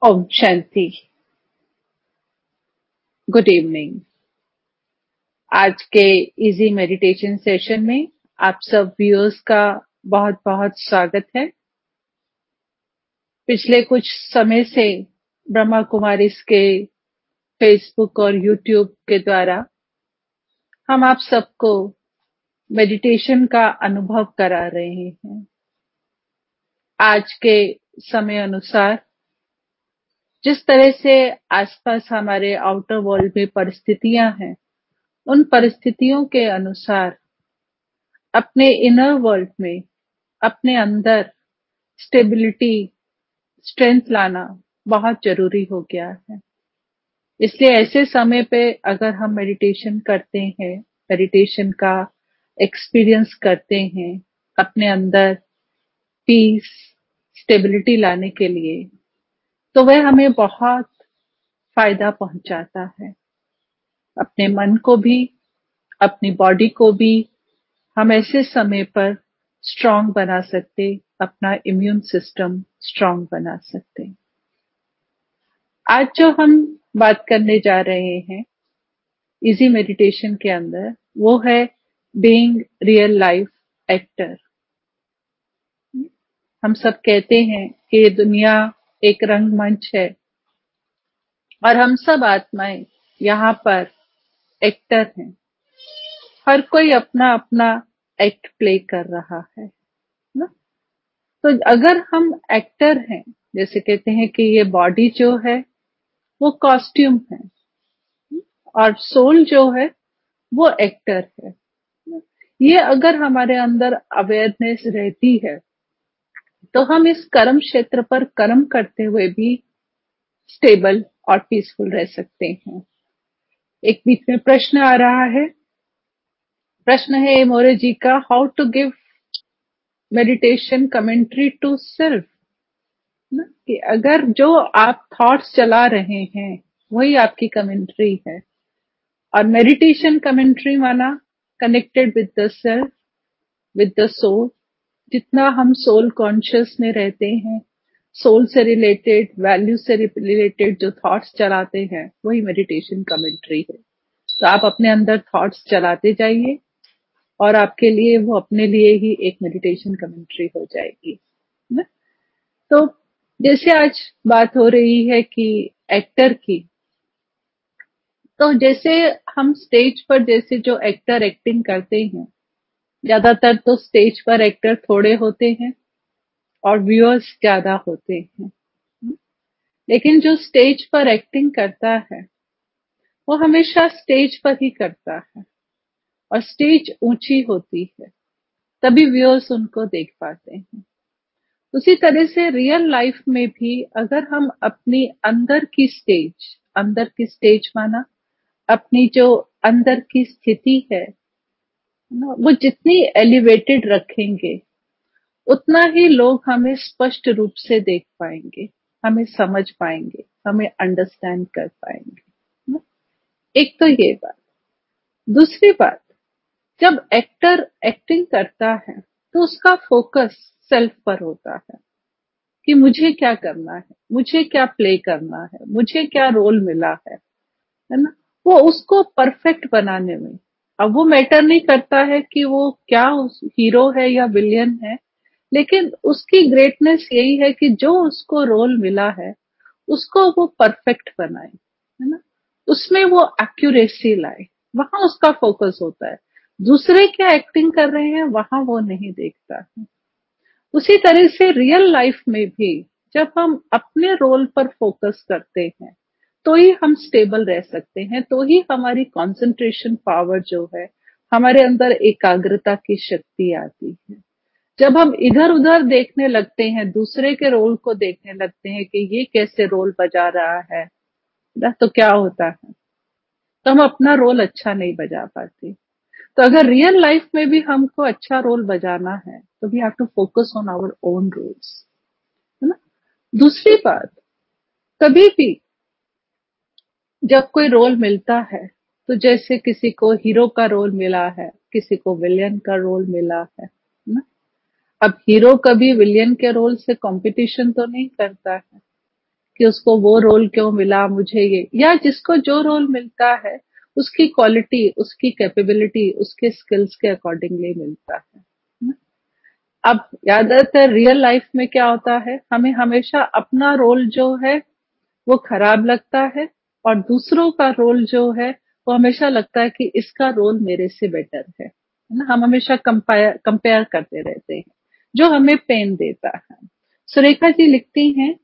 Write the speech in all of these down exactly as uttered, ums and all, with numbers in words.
Om Shanti. Good evening. आज के easy meditation session में आप सब व्यूअर्स का बहुत बहुत स्वागत है। पिछले कुछ समय से ब्रह्मा कुमारीज के फेसबुक और यूट्यूब के द्वारा हम आप सबको मेडिटेशन का अनुभव करा रहे हैं। आज के समय अनुसार जिस तरह से आसपास हमारे आउटर वर्ल्ड में परिस्थितियां हैं, उन परिस्थितियों के अनुसार अपने इनर वर्ल्ड में अपने अंदर स्टेबिलिटी, स्ट्रेंथ लाना बहुत जरूरी हो गया है। इसलिए ऐसे समय पे अगर हम मेडिटेशन करते हैं, मेडिटेशन का एक्सपीरियंस करते हैं अपने अंदर पीस, स्टेबिलिटी लाने के लिए, तो वह हमें बहुत फायदा पहुंचाता है। अपने मन को भी, अपनी बॉडी को भी हम ऐसे समय पर स्ट्रांग बना सकते, अपना इम्यून सिस्टम स्ट्रांग बना सकते। आज जो हम बात करने जा रहे हैं इजी मेडिटेशन के अंदर, वो है बीइंग रियल लाइफ एक्टर। हम सब कहते हैं कि ये दुनिया एक रंगमंच है और हम सब आत्माएं यहाँ पर एक्टर हैं। हर कोई अपना अपना एक्ट प्ले कर रहा है ना। तो अगर हम एक्टर हैं, जैसे कहते हैं कि ये बॉडी जो है वो कॉस्ट्यूम है और सोल जो है वो एक्टर है। ये अगर हमारे अंदर अवेयरनेस रहती है तो हम इस कर्म क्षेत्र पर कर्म करते हुए भी स्टेबल और पीसफुल रह सकते हैं। एक बीच में प्रश्न आ रहा है, प्रश्न है मोरे जी का, how to give meditation commentary to self. कि अगर जो आप थॉट्स चला रहे हैं वही आपकी कमेंट्री है, और मेडिटेशन कमेंट्री माना connected with the self, with the soul. जितना हम सोल कॉन्शियस में रहते हैं, सोल से रिलेटेड, वैल्यू से रिलेटेड जो थॉट्स चलाते हैं वही मेडिटेशन कमेंट्री है। तो आप अपने अंदर थॉट्स चलाते जाइए और आपके लिए वो अपने लिए ही एक मेडिटेशन कमेंट्री हो जाएगी ना। तो जैसे आज बात हो रही है कि एक्टर की, तो जैसे हम स्टेज पर जैसे जो एक्टर एक्टिंग करते हैं, ज्यादातर तो स्टेज पर एक्टर थोड़े होते हैं और व्यूअर्स ज्यादा होते हैं। लेकिन जो स्टेज पर एक्टिंग करता है वो हमेशा स्टेज पर ही करता है, और स्टेज ऊंची होती है तभी व्यूअर्स उनको देख पाते हैं। उसी तरह से रियल लाइफ में भी अगर हम अपनी अंदर की स्टेज, अंदर की स्टेज माना अपनी जो अंदर की स्थिति है ना, वो जितनी एलिवेटेड रखेंगे उतना ही लोग हमें स्पष्ट रूप से देख पाएंगे, हमें समझ पाएंगे, हमें अंडरस्टैंड कर पाएंगे ना। एक तो ये बात। दूसरी बात, जब एक्टर एक्टिंग करता है तो उसका फोकस सेल्फ पर होता है कि मुझे क्या करना है, मुझे क्या प्ले करना है, मुझे क्या रोल मिला है है ना। वो उसको परफेक्ट बनाने में, अब वो मैटर नहीं करता है कि वो क्या हीरो है या विलियन है, लेकिन उसकी ग्रेटनेस यही है कि जो उसको रोल मिला है उसको वो परफेक्ट बनाए, है ना। उसमें वो एक्यूरेसी लाए, वहां उसका फोकस होता है। दूसरे क्या एक्टिंग कर रहे हैं वहां वो नहीं देखता है। उसी तरह से रियल लाइफ में भी जब हम अपने रोल पर फोकस करते हैं तो ही हम स्टेबल रह सकते हैं, तो ही हमारी कंसंट्रेशन पावर जो है, हमारे अंदर एकाग्रता की शक्ति आती है। जब हम इधर उधर देखने लगते हैं, दूसरे के रोल को देखने लगते हैं कि ये कैसे रोल बजा रहा है ना, तो क्या होता है, तो हम अपना रोल अच्छा नहीं बजा पाते। तो अगर रियल लाइफ में भी हमको अच्छा रोल बजाना है तो we have to focus on our own roles, है ना। दूसरी बात, कभी भी जब कोई रोल मिलता है, तो जैसे किसी को हीरो का रोल मिला है, किसी को विलियन का रोल मिला है ना। अब हीरो कभी विलियन के रोल से कंपटीशन तो नहीं करता है, कि उसको वो रोल क्यों मिला मुझे ये, या जिसको जो रोल मिलता है उसकी क्वालिटी, उसकी कैपेबिलिटी, उसके स्किल्स के अकॉर्डिंगली मिलता है। अब ज्यादातर रियल लाइफ में क्या होता है, हमें हमेशा अपना रोल जो है वो खराब लगता है, और दूसरों का रोल जो है वो हमेशा लगता है कि इसका रोल मेरे से बेटर है है ना। हम हमेशा कंपेयर कंपेयर करते रहते हैं, जो हमें पेन देता है। सुरेखा जी लिखती हैं,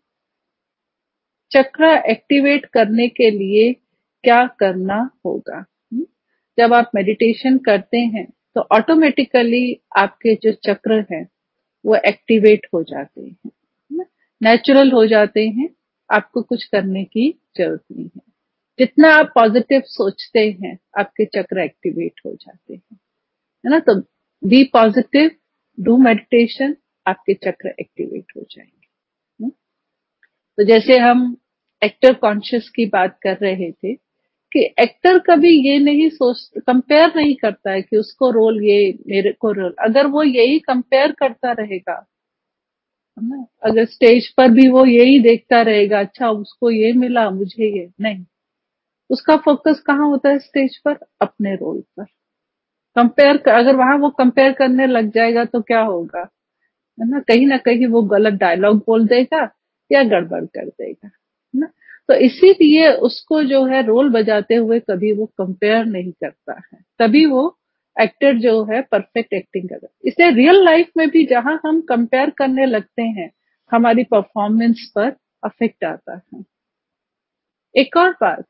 चक्र एक्टिवेट करने के लिए क्या करना होगा। हम्म, जब आप मेडिटेशन करते हैं तो ऑटोमेटिकली आपके जो चक्र हैं वो एक्टिवेट हो जाते हैं, नेचुरल हो जाते हैं, आपको कुछ करने की जरूरत नहीं है। जितना आप पॉजिटिव सोचते हैं आपके चक्र एक्टिवेट हो जाते हैं, है ना। तो बी पॉजिटिव, डू मेडिटेशन, आपके चक्र एक्टिवेट हो जाएंगे। हम्म, तो जैसे हम एक्टर कॉन्शियस की बात कर रहे थे कि एक्टर कभी ये नहीं सोच कंपेयर नहीं करता है कि उसको रोल ये, मेरे को रोल, अगर वो यही कंपेयर करता रहेगा, है ना, अगर स्टेज पर भी वो यही देखता रहेगा, अच्छा उसको ये मिला मुझे ये नहीं, उसका फोकस कहाँ होता है स्टेज पर, अपने रोल पर। कंपेयर, अगर वहां वो कंपेयर करने लग जाएगा तो क्या होगा, है ना, कहीं ना कहीं वो गलत डायलॉग बोल देगा या गड़बड़ कर देगा, है ना। तो इसीलिए उसको जो है रोल बजाते हुए कभी वो कंपेयर नहीं करता है, तभी वो एक्टर जो है परफेक्ट एक्टिंग करता है। इसलिए रियल लाइफ में भी जहां हम कंपेयर करने लगते हैं हमारी परफॉर्मेंस पर अफेक्ट आता है। एक और बात,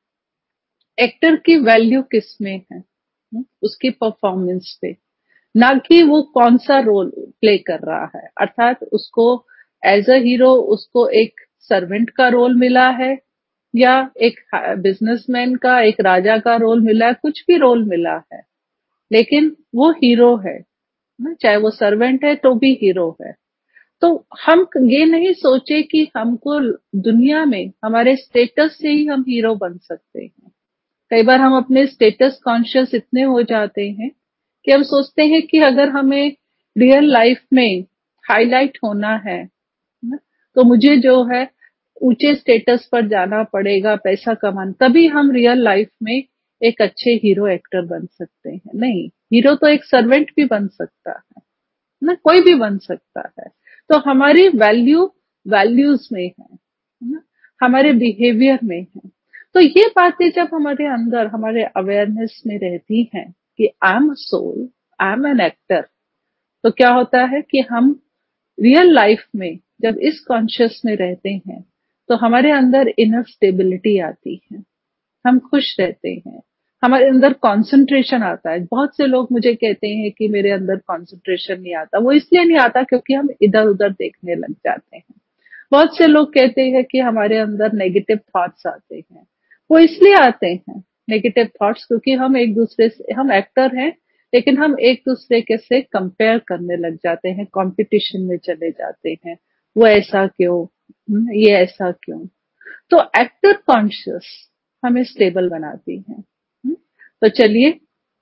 एक्टर की वैल्यू किस में है, हम्म, उसकी परफॉर्मेंस पे, ना कि वो कौन सा रोल प्ले कर रहा है। अर्थात उसको एज अ हीरो उसको एक सर्वेंट का रोल मिला है, या एक बिजनेसमैन का, एक राजा का रोल मिला है, कुछ भी रोल मिला है, लेकिन वो हीरो है ना, चाहे वो सर्वेंट है तो भी हीरो है। तो हम ये नहीं सोचे कि हमको दुनिया में हमारे स्टेटस से ही हम हीरो बन सकते हैं। कई बार हम अपने स्टेटस कॉन्शियस इतने हो जाते हैं कि हम सोचते हैं कि अगर हमें रियल लाइफ में हाईलाइट होना है ना, तो मुझे जो है ऊंचे स्टेटस पर जाना पड़ेगा, पैसा कमाना, तभी हम रियल लाइफ में एक अच्छे हीरो एक्टर बन सकते हैं। नहीं, हीरो तो एक सर्वेंट भी बन सकता है ना, कोई भी बन सकता है। तो हमारी वैल्यू वैल्यूज में है ना, हमारे बिहेवियर में है। तो ये बातें जब हमारे अंदर, हमारे अवेयरनेस में रहती हैं कि I am soul, I am an actor, तो क्या होता है कि हम रियल लाइफ में जब इस कॉन्शियस में रहते हैं तो हमारे अंदर इनर स्टेबिलिटी आती है, हम खुश रहते हैं, हमारे अंदर कंसंट्रेशन आता है। बहुत से लोग मुझे कहते हैं कि मेरे अंदर कंसंट्रेशन नहीं आता, वो इसलिए नहीं आता क्योंकि हम इधर उधर देखने लग जाते हैं। बहुत से लोग कहते हैं कि हमारे अंदर नेगेटिव थॉट्स आते हैं, वो इसलिए आते हैं नेगेटिव थॉट्स क्योंकि हम एक दूसरे से, हम एक्टर हैं लेकिन हम एक दूसरे के से कंपेयर करने लग जाते हैं, कंपटीशन में चले जाते हैं, वो ऐसा क्यों, हम्म, ये ऐसा क्यों। तो एक्टर कॉन्शियस हमें स्टेबल बनाती है। हम्म, तो चलिए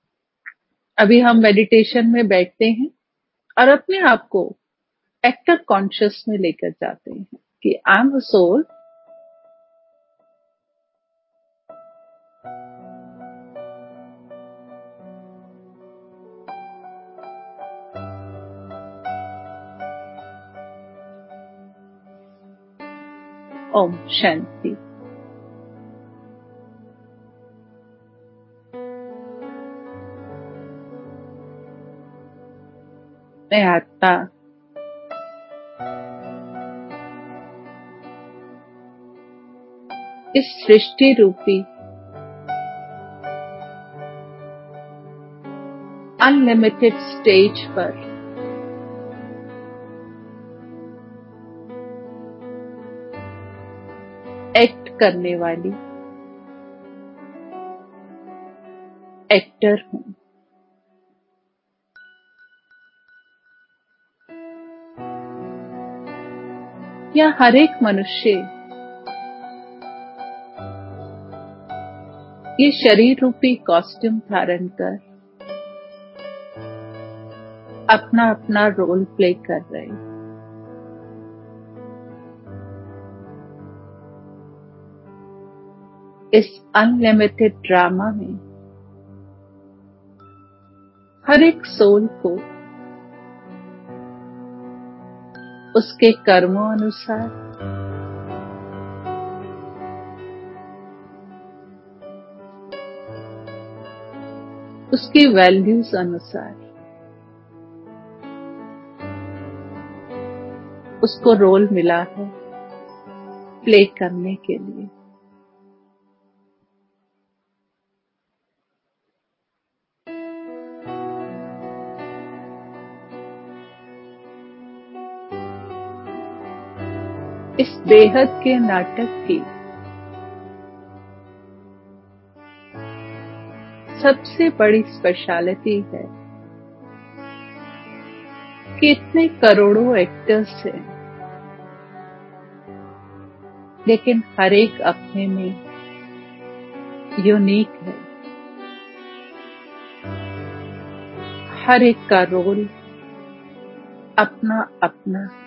अभी हम मेडिटेशन में बैठते हैं और अपने आप को एक्टर कॉन्शियस में लेकर जाते हैं कि I am a soul, Om Shanti. मैं आत्मा इस सृष्टि रूपी अनलिमिटेड स्टेज पर एक्ट करने वाली एक्टर हूँ। यह हर एक मनुष्य ये शरीर रूपी कॉस्ट्यूम धारण कर अपना अपना रोल प्ले कर रहे हैं। इस अनलिमिटेड ड्रामा में हर एक सोल को उसके कर्मों अनुसार उसकी वैल्यूज अनुसार उसको रोल मिला है प्ले करने के लिए। इस बेहद के नाटक की सबसे बड़ी स्पेशलिटी है कि इतने करोड़ों एक्टर्स हैं, लेकिन हर एक अपने में यूनिक है। हर एक का रोल अपना अपना है।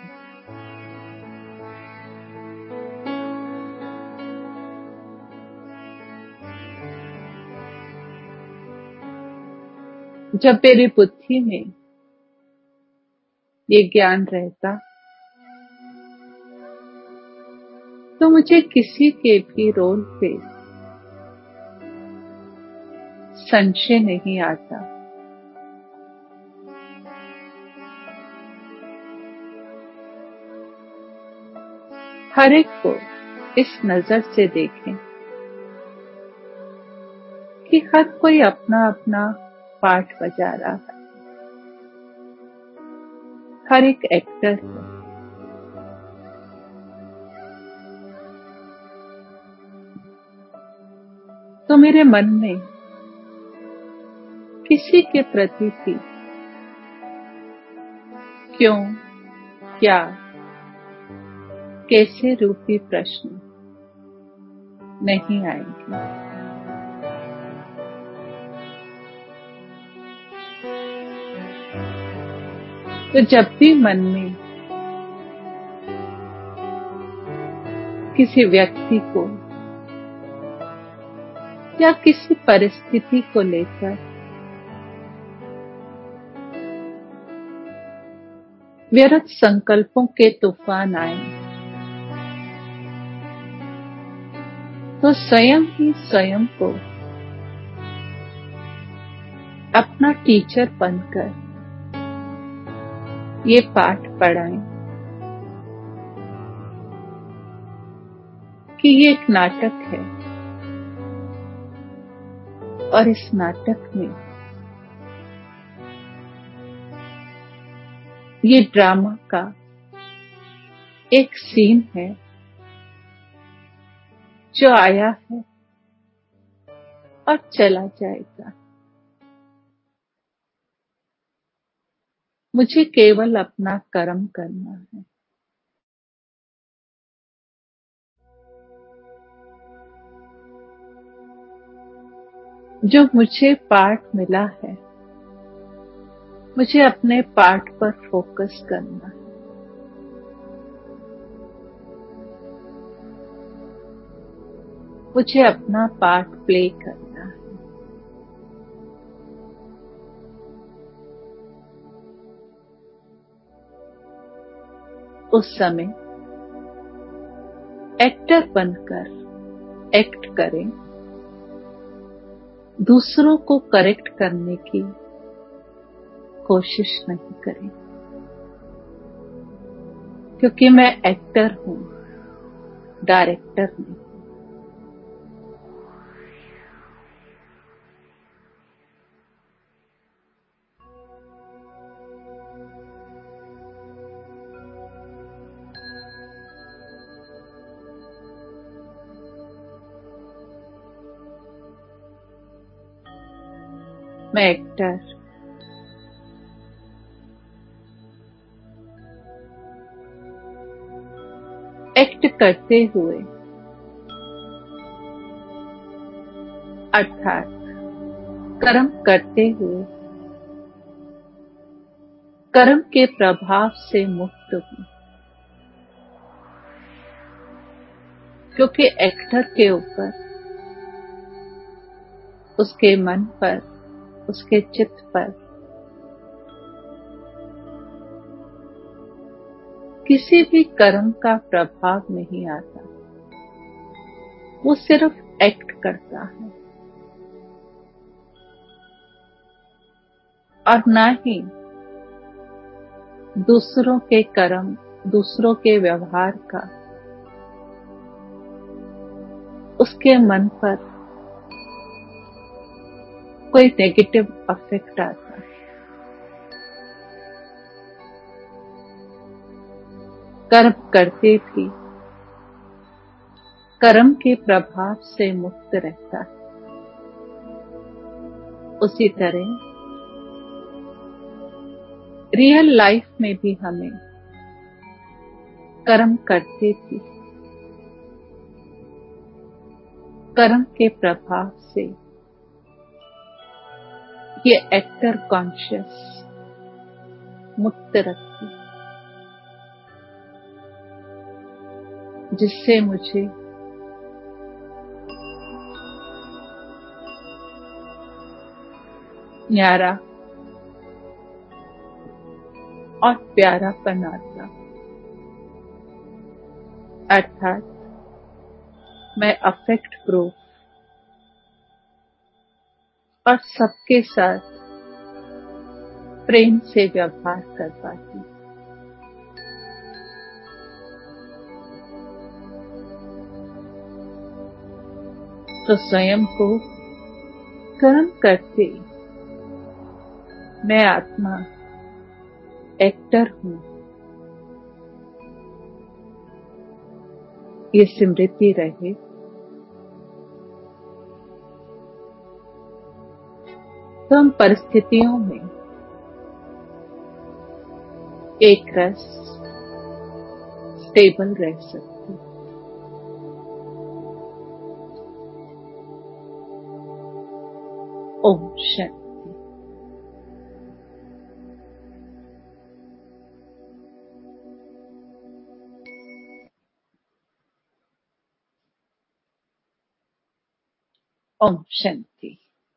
जब मेरी बुद्धि में ये ज्ञान रहता तो मुझे किसी के भी रोल पे संशय नहीं आता। हर एक को इस नजर से देखें कि हर कोई अपना अपना पार्ट बजा रहा है। हर एक एक्टर है। तो मेरे मन में किसी के प्रति भी क्यों, क्या, कैसे रूपी प्रश्न नहीं आएंगे। तो जब भी मन में किसी व्यक्ति को या किसी परिस्थिति को लेकर व्यर्थ संकल्पों के तूफान आए तो स्वयं ही स्वयं को अपना टीचर बनकर ये पाठ पढ़ाएं कि ये एक नाटक है और इस नाटक में ये ड्रामा का एक सीन है जो आया है और चला जाएगा। मुझे केवल अपना कर्म करना है। जो मुझे पाठ मिला है, मुझे अपने पाठ पर फोकस करना है। मुझे अपना पार्ट प्ले करना है। उस समय एक्टर बनकर एक्ट करें, दूसरों को करेक्ट करने की कोशिश नहीं करें, क्योंकि मैं एक्टर हूं, डायरेक्टर नहीं। मैं एक्टर एक्ट करते हुए अर्थात कर्म करते हुए कर्म के प्रभाव से मुक्त हूं, क्योंकि एक्टर के ऊपर उसके मन पर, उसके चित्त पर किसी भी कर्म का प्रभाव नहीं आता। वो सिर्फ एक्ट करता है और ना ही दूसरों के कर्म, दूसरों के व्यवहार का उसके मन पर कोई नेगेटिव इफेक्ट आता है। कर्म करते भी कर्म के प्रभाव से मुक्त रहता है। उसी तरह रियल लाइफ में भी हमें कर्म करते भी कर्म के प्रभाव से ये एक्टर कॉन्शियस मुक्त रखती, जिससे मुझे न्यारा और प्यारापन आता। अर्थात मैं अफेक्ट प्रूफ और सबके साथ प्रेम से व्यवहार कर पाती। तो स्वयं को कर्म करते मैं आत्मा एक्टर हूं, ये स्मृति रहे। तो हम परिस्थितियों में एक रस स्टेबल रह सकते। ओम शांति। ओम शांति।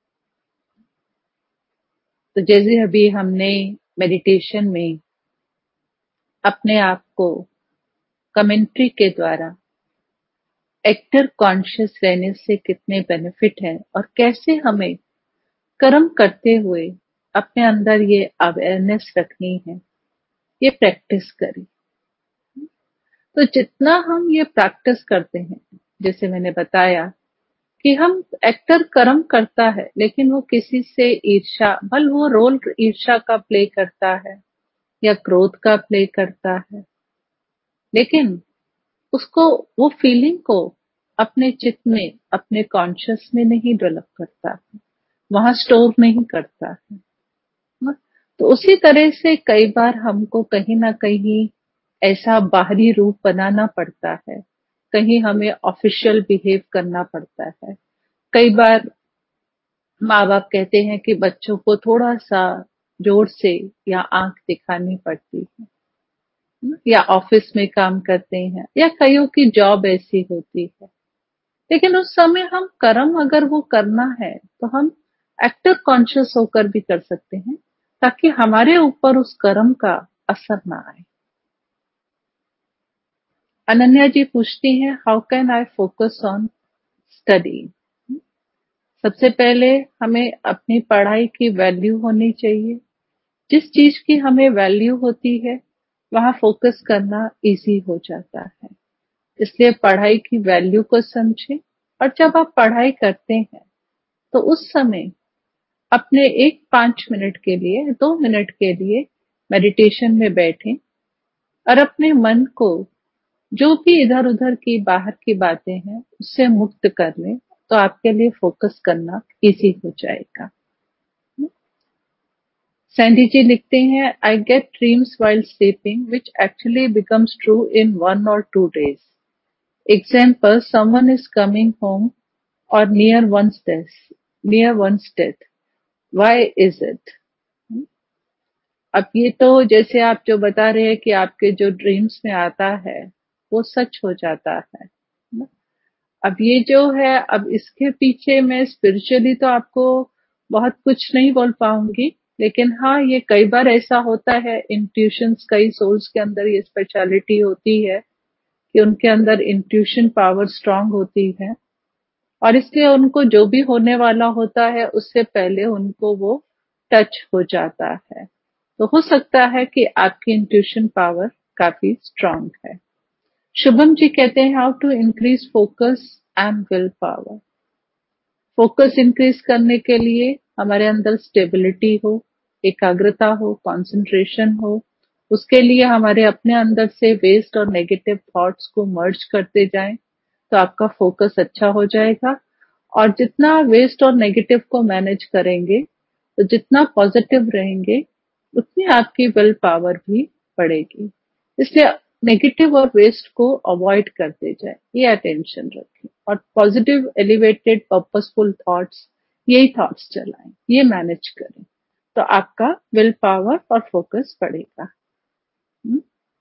तो जैसे अभी हमने मेडिटेशन में अपने आप को कमेंट्री के द्वारा एक्टर कॉन्शियस रहने से कितने बेनिफिट हैं और कैसे हमें कर्म करते हुए अपने अंदर ये अवेयरनेस रखनी है, ये प्रैक्टिस करें। तो जितना हम ये प्रैक्टिस करते हैं, जैसे मैंने बताया कि हम एक्टर कर्म करता है लेकिन वो किसी से ईर्ष्या, भल वो रोल ईर्ष्या का प्ले करता है या क्रोध का प्ले करता है, लेकिन उसको वो फीलिंग को अपने चित्त में, अपने कॉन्शियस में नहीं डेवलप करता है, वहां स्टोर नहीं करता है। तो उसी तरह से कई बार हमको कहीं ना कहीं ऐसा बाहरी रूप बनाना पड़ता है, कहीं हमें ऑफिशियल बिहेव करना पड़ता है। कई बार माँ बाप कहते हैं कि बच्चों को थोड़ा सा जोर से या आंख दिखानी पड़ती है, या ऑफिस में काम करते हैं या कईयों की जॉब ऐसी होती है, लेकिन उस समय हम कर्म अगर वो करना है तो हम एक्टर कॉन्शियस होकर भी कर सकते हैं, ताकि हमारे ऊपर उस कर्म का असर ना आए। अनन्या जी पूछती हैं, how can I focus on study. सबसे पहले हमें अपनी पढ़ाई की वैल्यू होनी चाहिए। जिस चीज की हमें वैल्यू होती है वहां फोकस करना इजी हो जाता है। इसलिए पढ़ाई की वैल्यू को समझें, और जब आप पढ़ाई करते हैं तो उस समय अपने एक पांच मिनट के लिए, दो मिनट के लिए मेडिटेशन में बैठें और अपने मन को जो भी इधर उधर की बाहर की बातें हैं उससे मुक्त कर लें, तो आपके लिए फोकस करना इजी हो जाएगा। सैंडी जी लिखते हैं, I get dreams while sleeping which actually becomes true in one or two days. Example, someone is coming home or near one's death, near one's death. Why is it? अब ये तो जैसे आप जो बता रहे हैं कि आपके जो ड्रीम्स में आता है वो सच हो जाता है, अब ये जो है, अब इसके पीछे मैं स्पिरिचुअली तो आपको बहुत कुछ नहीं बोल पाऊंगी, लेकिन हाँ, ये कई बार ऐसा होता है, इंट्यूशंस, कई सोल्स के अंदर ये स्पेशलिटी होती है कि उनके अंदर इंट्यूशन पावर स्ट्रांग होती है, और इसलिए उनको जो भी होने वाला होता है उससे पहले उनको वो टच हो जाता है। तो हो सकता है कि आपकी इंट्यूशन पावर काफी स्ट्रांग है। शुभम जी कहते हैं, how to increase focus and will power. Focus increase करने के लिए हमारे अंदर स्टेबिलिटी हो, एकाग्रता हो, कंसंट्रेशन हो। उसके लिए हमारे अपने अंदर से वेस्ट और नेगेटिव थॉट्स को मर्ज करते जाएं, तो आपका फोकस अच्छा हो जाएगा। और जितना वेस्ट और नेगेटिव को मैनेज करेंगे, तो जितना पॉजिटिव रहेंगे, उतनी आपकी विल पावर भी बढ़ेगी। इसलिए नेगेटिव और वेस्ट को अवॉइड करते जाए, ये अटेंशन रखें, और पॉजिटिव एलिवेटेड पर्पसफुल थॉट्स, यही थॉट्स चलाएं, ये मैनेज करें, तो आपका विल पावर और फोकस बढ़ेगा। हम्म?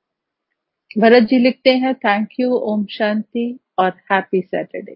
भरत जी लिखते हैं, थैंक यू, ओम शांति और हैप्पी सैटरडे।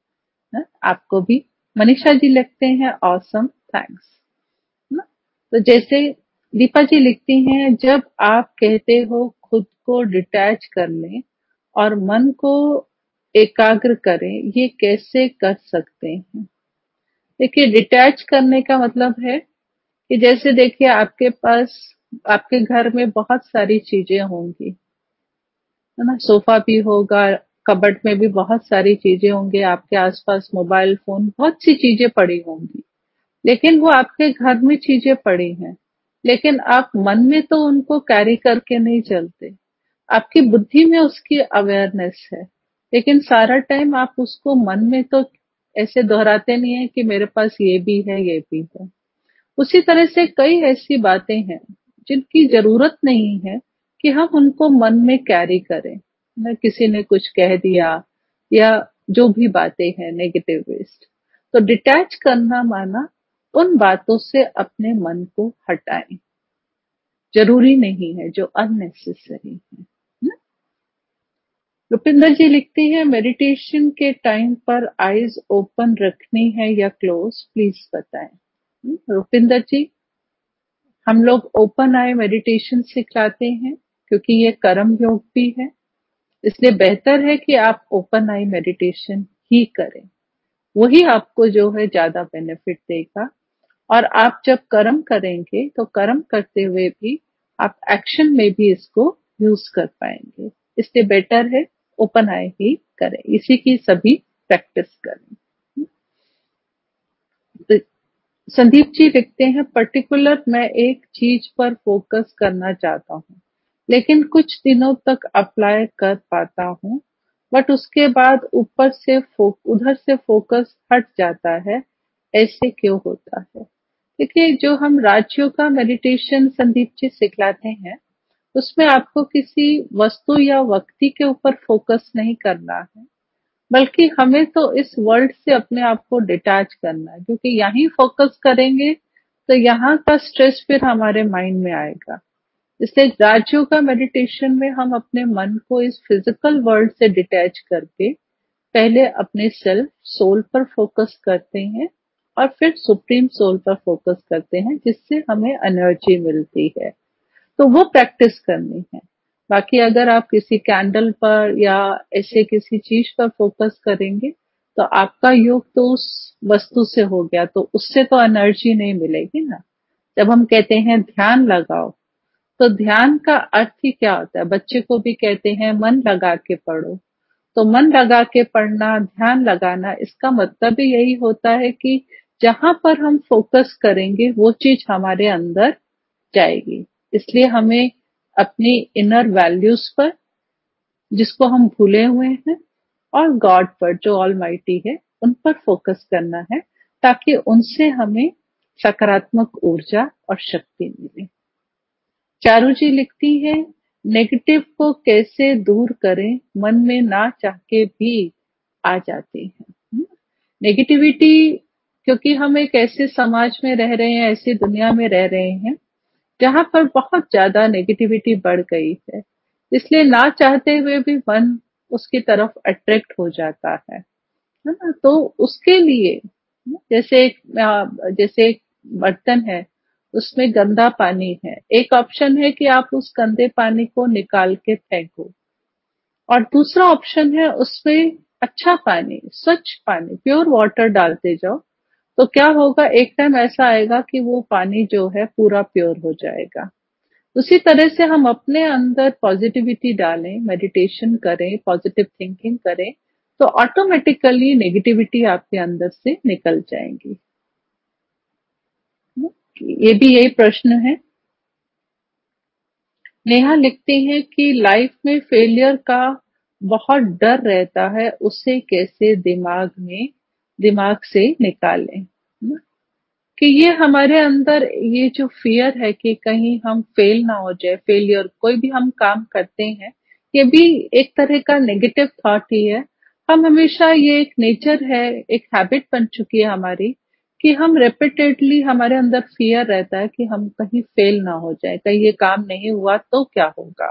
आपको भी। मनीषा जी लिखते हैं, ऑसम, थैंक्स। ना? तो जैसे दीपा जी लिखती हैं, जब आप कहते हो खुद को डिटैच कर लें और मन को एकाग्र करें, ये कैसे कर सकते हैं? देखिए, डिटैच करने का मतलब है कि जैसे देखिए, आपके पास, आपके घर में बहुत सारी चीजें होंगी, है ना, सोफा भी होगा, कबर्ड में भी बहुत सारी चीजें होंगी, आपके आसपास मोबाइल फोन, बहुत सी चीजें पड़ी होंगी, लेकिन वो आपके घर में चीजें पड़ी हैं, लेकिन आप मन में तो उनको कैरी करके नहीं चलते। आपकी बुद्धि में उसकी अवेयरनेस है, लेकिन सारा टाइम आप उसको मन में तो ऐसे दोहराते नहीं है कि मेरे पास ये भी है, ये भी है। उसी तरह से कई ऐसी बातें हैं जिनकी जरूरत नहीं है कि हम उनको मन में कैरी करें। न किसी ने कुछ कह दिया, या जो भी बातें हैं नेगेटिव वेस्ट, तो डिटैच करना माना उन बातों से अपने मन को हटाएं, जरूरी नहीं है, जो अननेसेसरी है। न? रुपिंदर जी लिखती है, मेडिटेशन के टाइम पर आईज ओपन रखनी है या क्लोज, प्लीज बताएं। न? रुपिंदर जी, हम लोग ओपन आई मेडिटेशन सिखाते हैं, क्योंकि ये कर्म योग भी है, इसलिए बेहतर है कि आप ओपन आई मेडिटेशन ही करें। वही आपको जो है ज्यादा बेनिफिट देगा। और आप जब कर्म करेंगे, तो कर्म करते हुए भी आप एक्शन में भी इसको यूज कर पाएंगे। इसलिए बेटर है ओपन आई ही करें, इसी की सभी प्रैक्टिस करें। तो संदीप जी लिखते हैं, पर्टिकुलर मैं एक चीज पर फोकस करना चाहता हूँ, लेकिन कुछ दिनों तक अप्लाई कर पाता हूँ, बट उसके बाद ऊपर से फो, उधर से फोकस हट जाता है, ऐसे क्यों होता है? देखिए, जो हम राजयोगा मेडिटेशन संदीप जी सिखलाते हैं, उसमें आपको किसी वस्तु या व्यक्ति के ऊपर फोकस नहीं करना है, बल्कि हमें तो इस वर्ल्ड से अपने आप को डिटैच करना है, क्योंकि यहीं फोकस करेंगे तो यहाँ का स्ट्रेस फिर हमारे माइंड में आएगा। इसलिए राजयोगा मेडिटेशन में हम अपने मन को इस फिजिकल वर्ल्ड से डिटैच करके पहले अपने सेल्फ सोल पर फोकस करते हैं, और फिर सुप्रीम सोल पर फोकस करते हैं, जिससे हमें एनर्जी मिलती है। तो वो प्रैक्टिस करनी है। बाकी अगर आप किसी कैंडल पर या ऐसे किसी चीज पर फोकस करेंगे, तो आपका योग तो उस वस्तु से हो गया, तो उससे तो एनर्जी नहीं मिलेगी ना। जब हम कहते हैं ध्यान लगाओ, तो ध्यान का अर्थ ही क्या होता है? बच्चे को भी कहते हैं मन लगा के पढ़ो, तो मन लगा के पढ़ना, ध्यान लगाना, इसका मतलब भी यही होता है कि जहां पर हम फोकस करेंगे वो चीज हमारे अंदर जाएगी। इसलिए हमें अपनी इनर वैल्यूज पर, जिसको हम भूले हुए हैं, और गॉड पर, जो ऑलमाइटी है, उन पर फोकस करना है, ताकि उनसे हमें सकारात्मक ऊर्जा और शक्ति मिले। चारू जी लिखती है, नेगेटिव को कैसे दूर करें, मन में ना चाह के भी आ जाती है। नेगेटिविटी, क्योंकि हम एक ऐसे समाज में रह रहे हैं, ऐसी दुनिया में रह रहे हैं जहां पर बहुत ज्यादा नेगेटिविटी बढ़ गई है, इसलिए ना चाहते हुए भी मन उसकी तरफ अट्रैक्ट हो जाता है। है ना? तो उसके लिए जैसे एक अ, जैसे एक बर्तन है, उसमें गंदा पानी है, एक ऑप्शन है कि आप उस गंदे पानी को निकाल के फेंको, और दूसरा ऑप्शन है उसमें अच्छा पानी, स्वच्छ पानी, प्योर वाटर डालते जाओ। तो क्या होगा, एक टाइम ऐसा आएगा कि वो पानी जो है पूरा प्योर हो जाएगा। उसी तरह से हम अपने अंदर पॉजिटिविटी डालें, मेडिटेशन करें, पॉजिटिव थिंकिंग करें, तो ऑटोमेटिकली नेगेटिविटी आपके अंदर से निकल जाएंगी। ये भी यही प्रश्न है। नेहा लिखती हैं कि लाइफ में फेलियर का बहुत डर रहता है, उसे कैसे दिमाग में दिमाग से निकालें। कि ये हमारे अंदर ये जो फियर है कि कहीं हम फेल ना हो जाए, फेलियर कोई भी हम काम करते हैं, ये भी एक तरह का नेगेटिव थॉट ही है। हम हमेशा, ये एक नेचर है, एक हैबिट बन चुकी है हमारी, कि हम रिपीटेडली हमारे अंदर फियर रहता है कि हम कहीं फेल ना हो जाए, कहीं ये काम नहीं हुआ तो क्या होगा।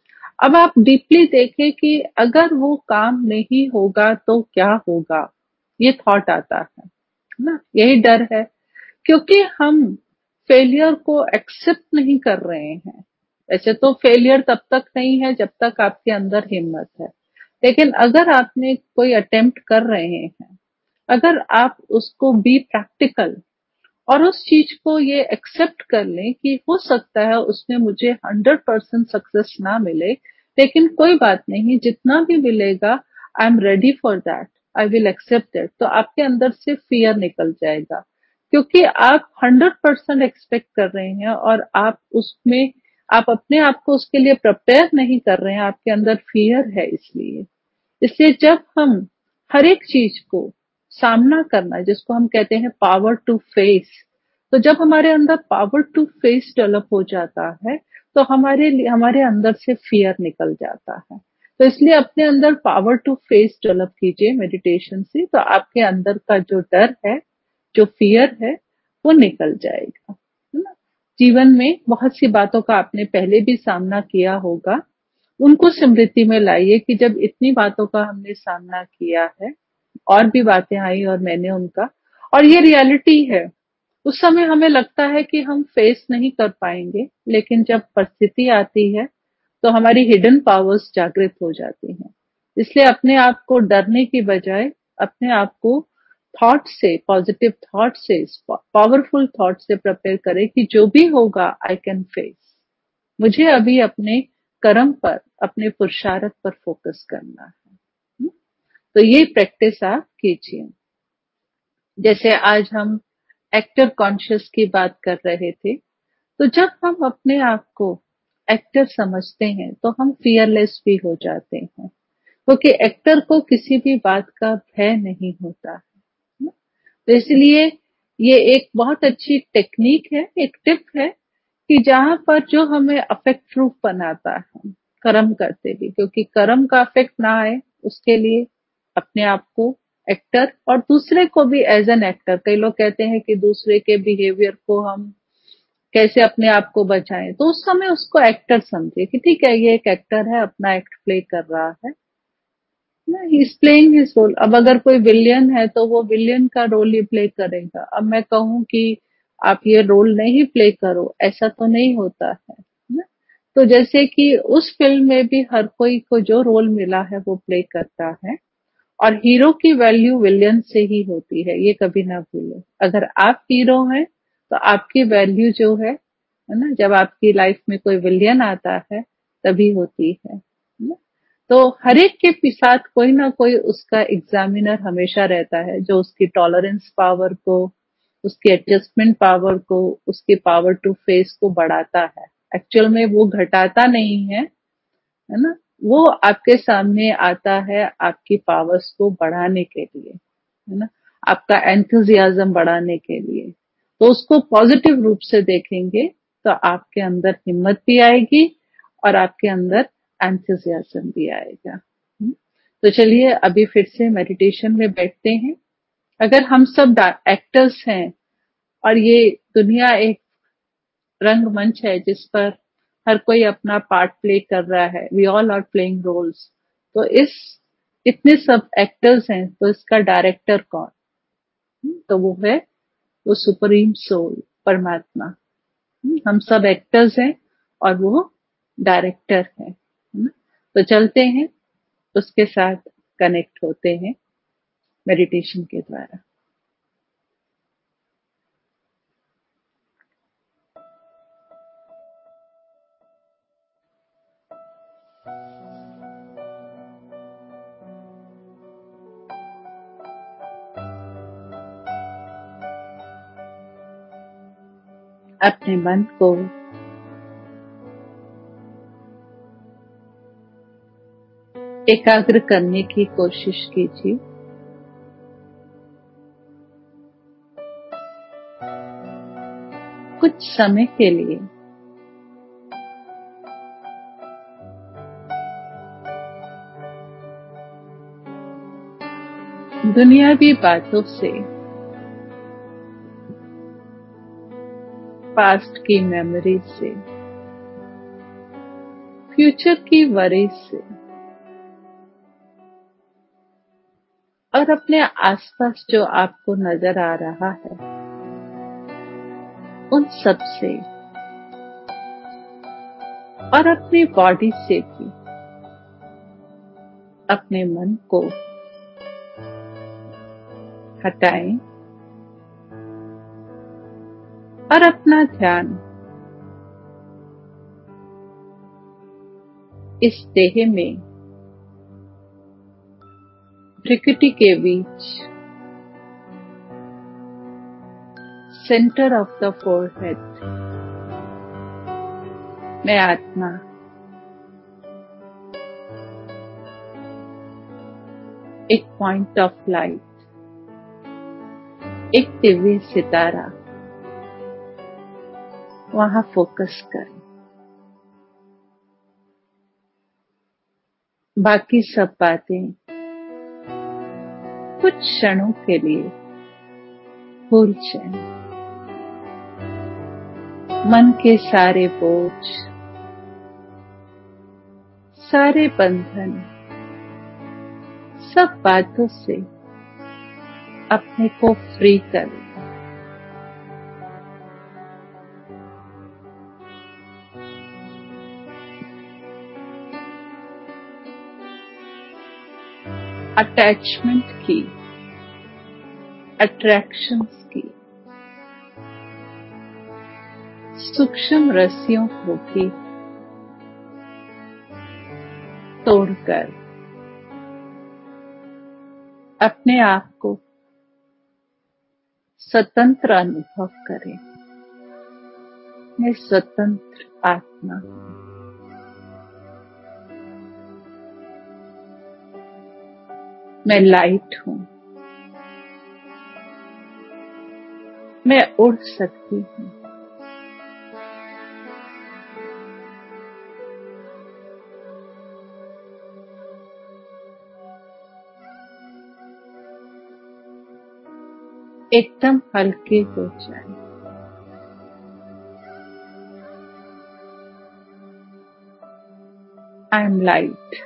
अब आप डीपली देखें कि अगर वो काम नहीं होगा तो क्या होगा, ये थॉट आता है ना, यही डर है। क्योंकि हम फेलियर को एक्सेप्ट नहीं कर रहे हैं। वैसे तो फेलियर तब तक नहीं है जब तक आपके अंदर हिम्मत है, लेकिन अगर आपने कोई अटेम्प्ट कर रहे हैं, अगर आप उसको बी प्रैक्टिकल और उस चीज को ये एक्सेप्ट कर लें कि हो सकता है उसमें मुझे हंड्रेड परसेंट सक्सेस ना मिले, लेकिन कोई बात नहीं, जितना भी मिलेगा I am ready for that, I will accept it, तो आपके अंदर से फियर निकल जाएगा। क्योंकि आप हंड्रेड परसेंट एक्सपेक्ट कर रहे हैं और आप उसमें, आप अपने आप को उसके लिए प्रिपेयर नहीं कर रहे हैं, आपके अंदर फियर है। इसलिए इसलिए जब हम हर एक चीज को सामना करना, जिसको हम कहते हैं पावर टू फेस, तो जब हमारे अंदर पावर टू फेस डेवलप हो जाता है, तो हमारे लिए, हमारे अंदर से फियर निकल जाता है। तो इसलिए अपने अंदर पावर टू फेस डेवलप कीजिए मेडिटेशन से, तो आपके अंदर का जो डर है, जो फियर है, वो निकल जाएगा, है ना? जीवन में बहुत सी बातों का आपने पहले भी सामना किया होगा, उनको स्मृति में लाइए कि जब इतनी बातों का हमने सामना किया है, और भी बातें आई और मैंने उनका, और ये रियलिटी है। उस समय हमें लगता है कि हम फेस नहीं कर पाएंगे, लेकिन जब परिस्थिति आती है तो हमारी हिडन पावर्स जागृत हो जाती हैं। इसलिए अपने आप को डरने की बजाय अपने आप को थॉट से, पॉजिटिव थॉट से, पावरफुल थॉट से प्रिपेयर करें कि जो भी होगा आई कैन फेस। मुझे अभी अपने कर्म पर, अपने पुरुषार्थ पर फोकस करना है। तो ये प्रैक्टिस आप कीजिए। जैसे आज हम एक्टर कॉन्शियस की बात कर रहे थे, तो जब हम अपने आप को एक्टर समझते हैं तो हम फियरलेस भी हो जाते हैं, क्योंकि एक्टर को किसी भी बात का भय नहीं होता है। तो इसलिए ये एक बहुत अच्छी टेक्निक है, एक टिप है, कि जहां पर जो हमें अफेक्ट प्रूफ बनाता है कर्म करते भी, क्योंकि कर्म का अफेक्ट ना आए उसके लिए अपने आप को एक्टर, और दूसरे को भी एज एन एक्टर। कई लोग कहते हैं कि दूसरे के बिहेवियर को हम कैसे अपने आप को बचाएं, तो उस समय उसको एक्टर समझे कि ठीक है, ये एक एक्टर है, अपना एक्ट प्ले कर रहा है, he is playing his role. अब अगर कोई विलियन है तो वो विलियन का रोल ही प्ले करेगा। अब मैं कहूं कि आप ये रोल नहीं प्ले करो, ऐसा तो नहीं होता है ना? तो जैसे कि उस फिल्म में भी हर कोई को जो रोल मिला है वो प्ले करता है, और हीरो की वैल्यू विलियन से ही होती है, ये कभी ना भूलो। अगर आप हीरो हैं तो आपकी वैल्यू जो है है ना, जब आपकी लाइफ में कोई विलियन आता है तभी होती है ना? तो हर एक के साथ कोई ना कोई उसका एग्जामिनर हमेशा रहता है, जो उसकी टॉलरेंस पावर को, उसकी एडजस्टमेंट पावर को, उसकी पावर टू फेस को बढ़ाता है। एक्चुअल में वो घटाता नहीं है, है ना? वो आपके सामने आता है आपकी पावर्स को बढ़ाने के लिए, है ना? आपका एंथुजियाज्म बढ़ाने के लिए। तो उसको पॉजिटिव रूप से देखेंगे तो आपके अंदर हिम्मत भी आएगी और आपके अंदर एंथुजियाज्म भी आएगा। हम्म? तो चलिए अभी फिर से मेडिटेशन में बैठते हैं। अगर हम सब एक्टर्स हैं और ये दुनिया एक रंगमंच है जिस पर हर कोई अपना पार्ट प्ले कर रहा है, we all are playing roles, तो इस इतने सब एक्टर्स हैं तो इसका डायरेक्टर कौन? तो वो है वो सुप्रीम सोल, परमात्मा। हम सब एक्टर्स हैं और वो डायरेक्टर है। तो चलते हैं, उसके साथ कनेक्ट होते हैं मेडिटेशन के द्वारा। अपने मन को एकाग्र करने की कोशिश कीजिए। कुछ समय के लिए दुनियावी बातों से, पास्ट की मेमोरी से, फ्यूचर की वरी से और अपने आसपास जो आपको नजर आ रहा है उन सब से और अपनी बॉडी से भी अपने मन को हटाएं और अपना ध्यान इस देह में प्रकृति के बीच सेंटर ऑफ द फोरहेड में आत्मा एक पॉइंट ऑफ लाइट, एक दिव्य सितारा, वहां फोकस करें। बाकी सब बातें कुछ क्षणों के लिए भूल जाएं। मन के सारे बोझ, सारे बंधन, सब बातों से अपने को फ्री करें। अटैचमेंट की, अट्रैक्शंस की सूक्ष्म रस्सियों को भी तोड़कर अपने आप को स्वतंत्र अनुभव करें। मैं स्वतंत्र आत्मा हूं। मैं लाइट हूं। मैं उड़ सकती हूं। एकदम हल्के हो जाए। I am light.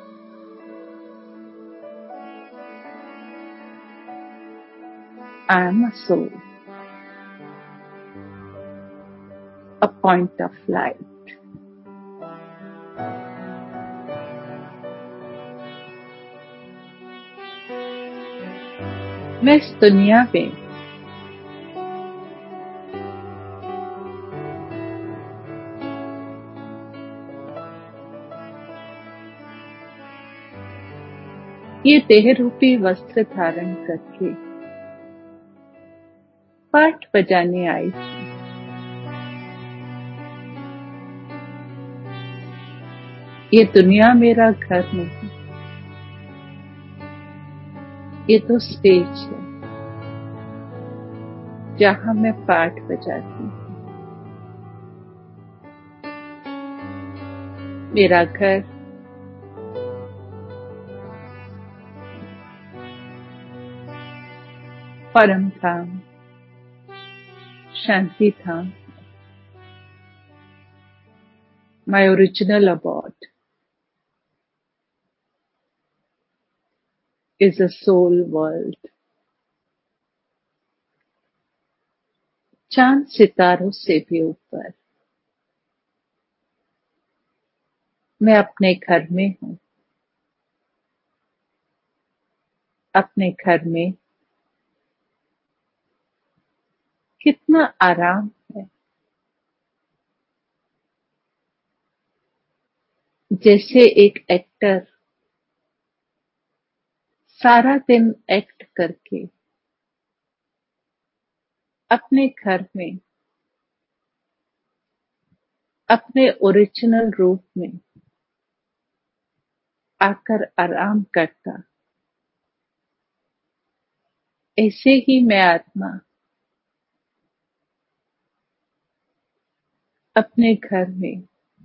I am a soul, a point of light. मैं इस दुनिया में ये देह रूपी वस्त्र धारण करके पाठ बजाने आई हूं। ये दुनिया मेरा घर नहीं, ये तो स्टेज है जहां मैं पाठ बजाती हूँ। मेरा घर परम धाम, शांति धाम, my original abode. is a soul world. चांद सितारों से भी ऊपर मैं अपने घर में हूँ। अपने घर में कितना आराम है। जैसे एक एक्टर सारा दिन एक्ट करके अपने घर में अपने ओरिजिनल रूप में आकर आराम करता, ऐसे ही मैं आत्मा अपने घर में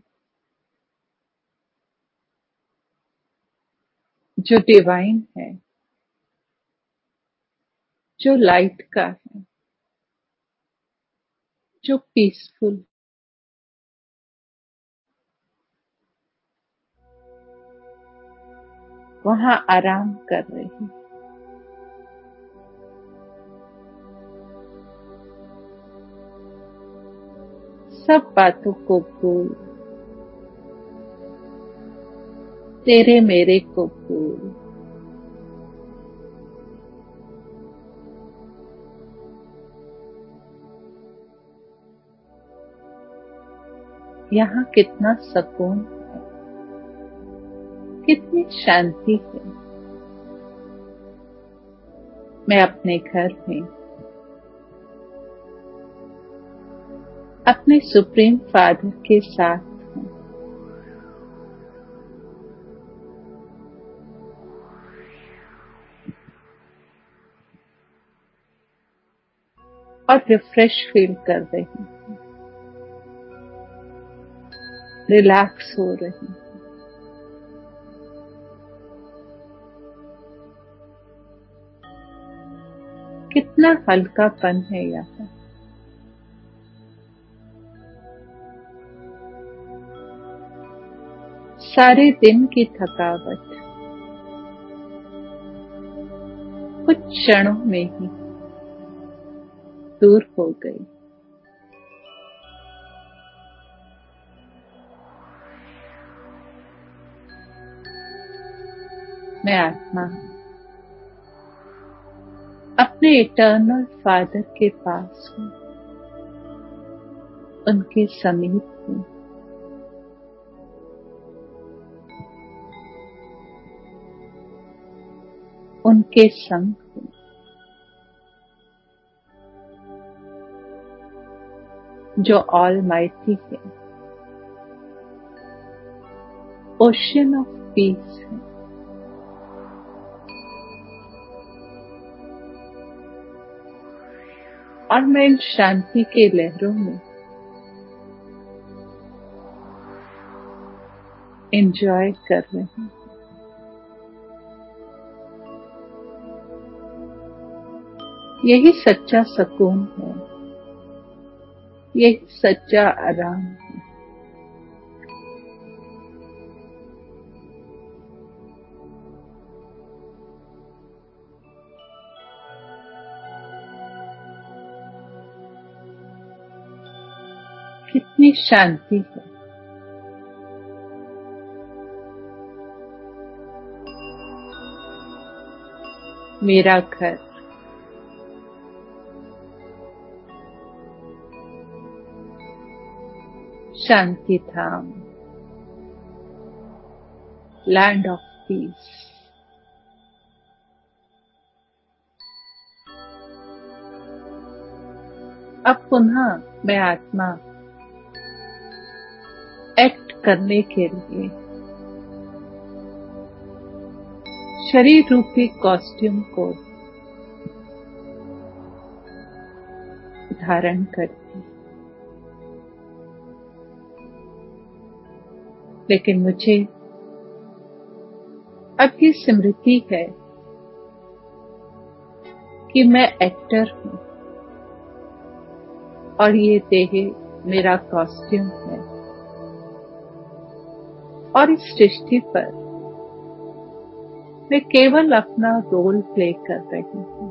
जो डिवाइन है, जो लाइट का है, जो पीसफुल, वहां आराम कर रही। सब बातों को भूल, तेरे मेरे को भूल, यहाँ कितना सुकून है, कितनी शांति है। मैं अपने घर में अपने सुप्रीम फादर के साथ हूँ। और रिफ्रेश फील कर रही हूँ, रिलैक्स हो रही हूँ। कितना हल्कापन है यहाँ। सारे दिन की थकावट कुछ क्षणों में ही दूर हो गई। मैं आत्मा अपने इटर्नल फादर के पास हूँ, उनके समीप हूँ। उनके संग हूँ। जो ऑलमाइटी है, ओशन ऑफ पीस है। और मैं इन शांति के लहरों में एंजॉय कर रही हूँ। यही सच्चा सुकून है, यही सच्चा आराम है। कितनी शांति है। मेरा घर शांति धाम, लैंड ऑफ पीस। अब पुनः मैं आत्मा एक्ट करने के लिए शरीर रूपी कॉस्ट्यूम को धारण करती, लेकिन मुझे अब ये स्मृति है कि मैं एक्टर हूँ और ये देह मेरा कॉस्ट्यूम है। और इस सृष्टि पर मैं केवल अपना रोल प्ले कर रही हूँ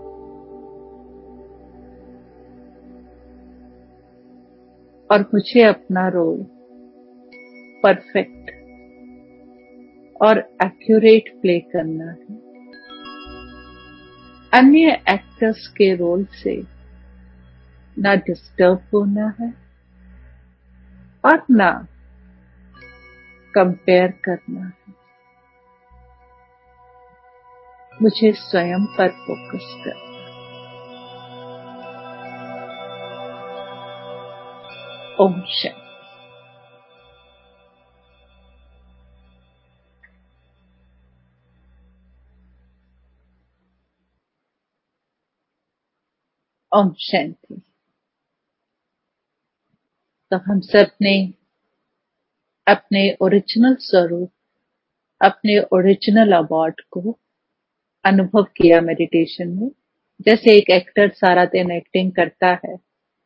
और मुझे अपना रोल परफेक्ट और एक्यूरेट प्ले करना है। अन्य एक्टर्स के रोल से ना डिस्टर्ब होना है और ना कंपेयर करना है। मुझे स्वयं पर फोकस करना। ओम शांति। ओम शांति। तो हम सब ने अपने ओरिजिनल स्वरूप, अपने ओरिजिनल अवार्ड को अनुभव किया मेडिटेशन में। जैसे एक एक्टर सारा दिन एक्टिंग करता है,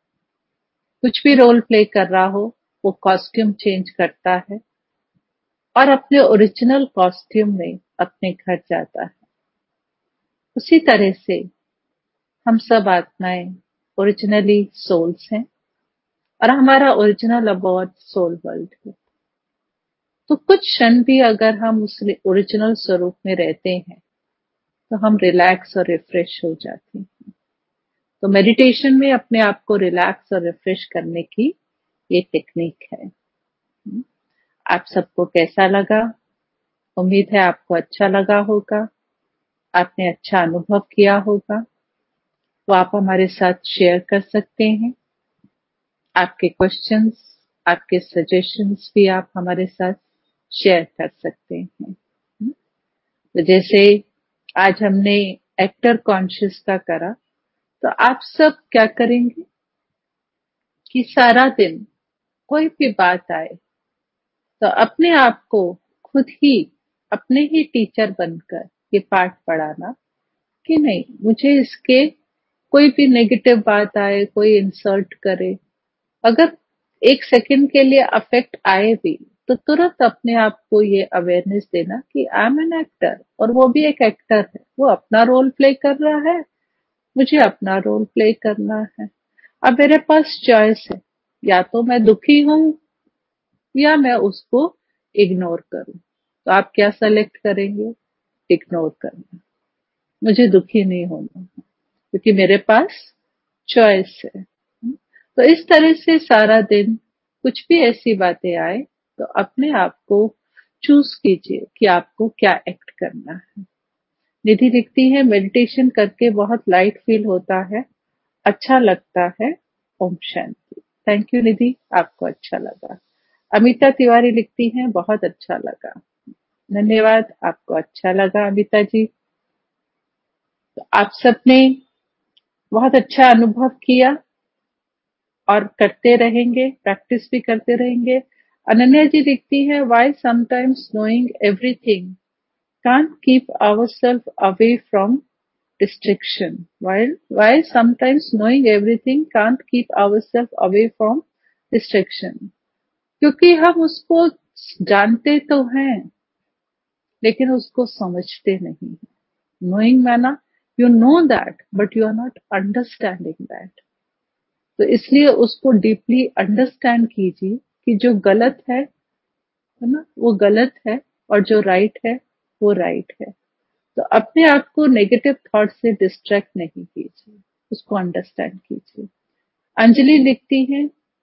कुछ भी रोल प्ले कर रहा हो, वो कॉस्ट्यूम चेंज करता है और अपने ओरिजिनल कॉस्ट्यूम में अपने घर जाता है। उसी तरह से हम सब आत्माएं ओरिजिनली सोल्स हैं और हमारा ओरिजिनल अबाउट सोल वर्ल्ड है। तो कुछ क्षण भी अगर हम उस ओरिजिनल स्वरूप में रहते हैं तो हम रिलैक्स और रिफ्रेश हो जाते हैं। तो मेडिटेशन में अपने आप को रिलैक्स और रिफ्रेश करने की ये टेक्निक है। आप सबको कैसा लगा? उम्मीद है आपको अच्छा लगा होगा, आपने अच्छा अनुभव किया होगा। तो आप हमारे साथ शेयर कर सकते हैं। आपके क्वेश्चंस, आपके सजेशंस भी आप हमारे साथ शेयर कर सकते हैं। तो जैसे आज हमने एक्टर कॉन्शियस का करा, तो आप सब क्या करेंगे कि सारा दिन कोई भी बात आए तो अपने आप को खुद ही अपने ही टीचर बनकर ये पाठ पढ़ाना कि नहीं, मुझे इसके कोई भी नेगेटिव बात आए, कोई इंसल्ट करे, अगर एक सेकंड के लिए अफेक्ट आए भी तो तुरंत अपने आप को ये अवेयरनेस देना कि आई एम एन एक्टर और वो भी एक एक्टर है, वो अपना रोल प्ले कर रहा है, मुझे अपना रोल प्ले करना है। अब मेरे पास चॉइस है, या तो मैं दुखी हूं या मैं उसको इग्नोर करूं। तो आप क्या सेलेक्ट करेंगे? इग्नोर करना। मुझे दुखी नहीं होना क्योंकि मेरे पास चॉइस है। तो इस तरह से सारा दिन कुछ भी ऐसी बातें आए तो अपने आप को चूज कीजिए कि आपको क्या एक्ट करना है। निधि लिखती है, मेडिटेशन करके बहुत लाइट फील होता है, अच्छा लगता है। ओम शांति। थैंक यू निधि, आपको अच्छा लगा। अमिता तिवारी लिखती हैं, बहुत अच्छा लगा। धन्यवाद, आपको अच्छा लगा अमिता जी। तो आप सबने बहुत अच्छा अनुभव किया और करते रहेंगे, प्रैक्टिस भी करते रहेंगे। अनन्या जी लिखती है, why sometimes knowing everything can't keep ourselves away from distraction, while why sometimes knowing everything can't keep ourselves away from distraction। क्योंकि हम उसको जानते तो हैं लेकिन उसको समझते नहीं हैं। नोइंग माना you know that but you are not understanding that. तो इसलिए उसको डीपली अंडरस्टैंड कीजिए कि जो गलत है है ना, वो गलत है और जो राइट है वो राइट है। तो अपने आप को नेगेटिव थॉट से डिस्ट्रैक्ट नहीं कीजिए, उसको अंडरस्टैंड कीजिए। अंजलि लिखती है,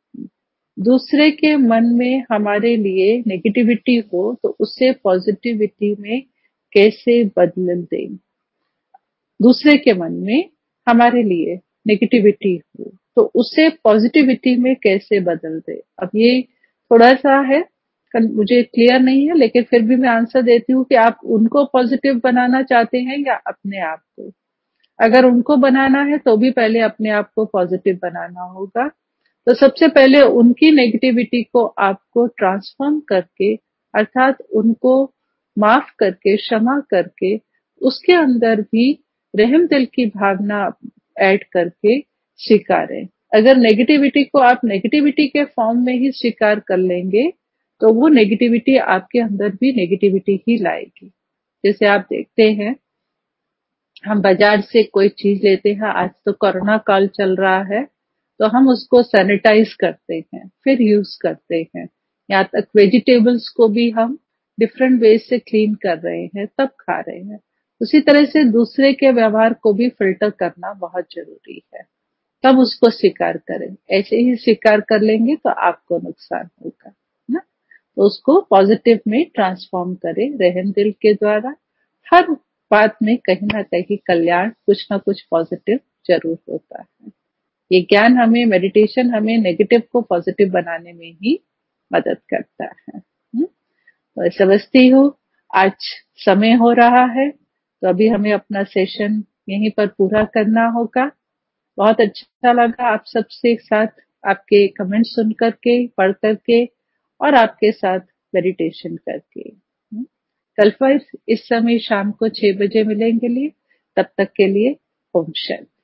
दूसरे के मन में हमारे लिए नेगेटिविटी हो तो उसे पॉजिटिविटी में कैसे बदल दें। दूसरे के मन में हमारे लिए नेगेटिविटी हो तो उसे पॉजिटिविटी में कैसे बदल दे। अब ये थोड़ा सा है, मुझे क्लियर नहीं है, लेकिन फिर भी मैं आंसर देती हूँ कि आप उनको पॉजिटिव बनाना चाहते हैं या अपने आप को। अगर उनको बनाना है तो भी पहले अपने आप को पॉजिटिव बनाना होगा। तो सबसे पहले उनकी नेगेटिविटी को आपको ट्रांसफॉर्म करके, अर्थात उनको माफ करके, क्षमा करके, उसके अंदर भी रहम दिल की भावना ऐड करके स्वीकारें। अगर नेगेटिविटी को आप नेगेटिविटी के फॉर्म में ही स्वीकार कर लेंगे तो वो नेगेटिविटी आपके अंदर भी नेगेटिविटी ही लाएगी। जैसे आप देखते हैं, हम बाजार से कोई चीज लेते हैं, आज तो कोरोना काल चल रहा है, तो हम उसको सैनिटाइज करते हैं, फिर यूज करते हैं। यहाँ तक वेजिटेबल्स को भी हम डिफरेंट वे से क्लीन कर रहे हैं, तब खा रहे हैं। उसी तरह से दूसरे के व्यवहार को भी फिल्टर करना बहुत जरूरी है, तब उसको स्वीकार करें। ऐसे ही स्वीकार कर लेंगे तो आपको नुकसान होगा ना। तो उसको पॉजिटिव में ट्रांसफॉर्म करें रहम दिल के द्वारा। हर बात में कहीं ना कहीं कल्याण, कुछ ना कुछ पॉजिटिव जरूर होता है। ये ज्ञान हमें, मेडिटेशन हमें नेगेटिव को पॉजिटिव बनाने में ही मदद करता है। हम्म? तो समझती हूँ आज समय हो रहा है, तो अभी हमें अपना सेशन यहीं पर पूरा करना होगा। बहुत अच्छा लगा आप सबसे एक साथ आपके कमेंट सुन करके, पढ़ करके और आपके साथ मेडिटेशन करके। हम्म? कल फिर इस समय शाम को छह बजे मिलेंगे लिए, तब तक के लिए ओम शांति।